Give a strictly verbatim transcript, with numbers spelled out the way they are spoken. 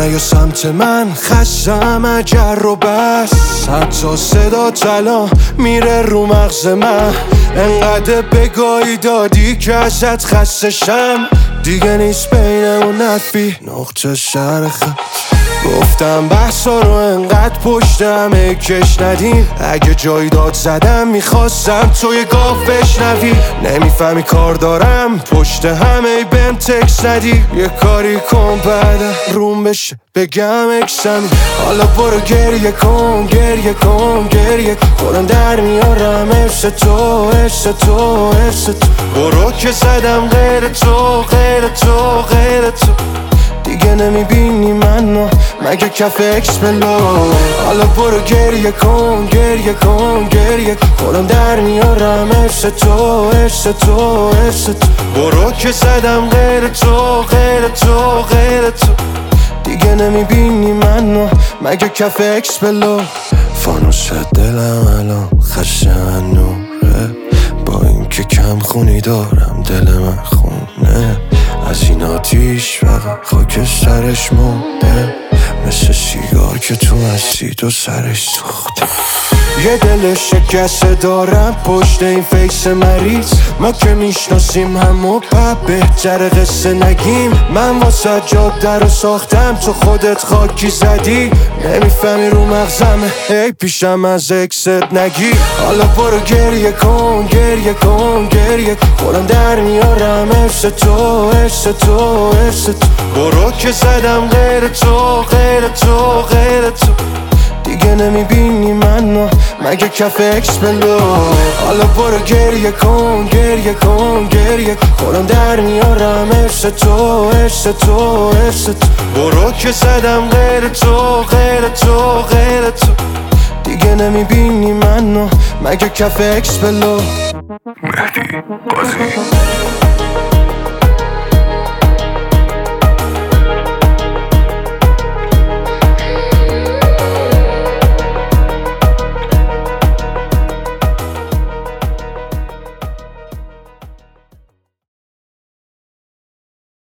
نیا سمت من خستم اگر رو بس حتی صدا تلا میره رو مغز من انقدر بگاهی دادی که ازت خستشم دیگه نیست بینمون نفی نقطه شرخ گفتم بحثا رو انقدر پشت همه کش ندیم اگه جایی داد زدم میخواستم توی گاه بشنوی نمیفهمی کار دارم پشت همه بهم تکس ندی یه کاری کن بعد روم بشه بگم اکسمی حالا برو گریه کن گریه کن گریه خودم در میارم حس تو حس تو حس تو برو که زدم غیر تو غیر تو غیر تو دیگه نمیبینی منو مگه کف اکس بلو حالا برو گریه کن گریه کن گریه خودم در میارم حس تو حس تو حس تو برو که زدم غیر تو غیر تو غیر تو دیگه نمیبینی منو مگه کف اکس بلو فانوس دلم الان خشن نوره با این که کم خونی دارم دل من خونه از این آتیش فقط خاک سرش مرده مثل سیگار که تو مسید و سرش سوخته یه دل شکسته دارم پشت این فیس مریض ما که میشناسیم همو پا بهتر قصه نگیم من واسه جاده رو ساختم تو خودت خاکی زدی نمیفهمی رو مغزمه ای پیشم از اکست نگی حالا برو گریه کن گریه کن گریه خودم در میارم حس تو حس تو حس تو برو که زدم غیر تو غیر تو غیر تو دیگه نمیبینی منو مگه کف اکس بلو حالا برو گریه کن گریه کن گریه خودم در میارم حس تو حس تو حس تو برو که زدم غیر تو غیر تو غیر تو دیگه نمیبینی منو مگه کف اکس بلو مهدی بازی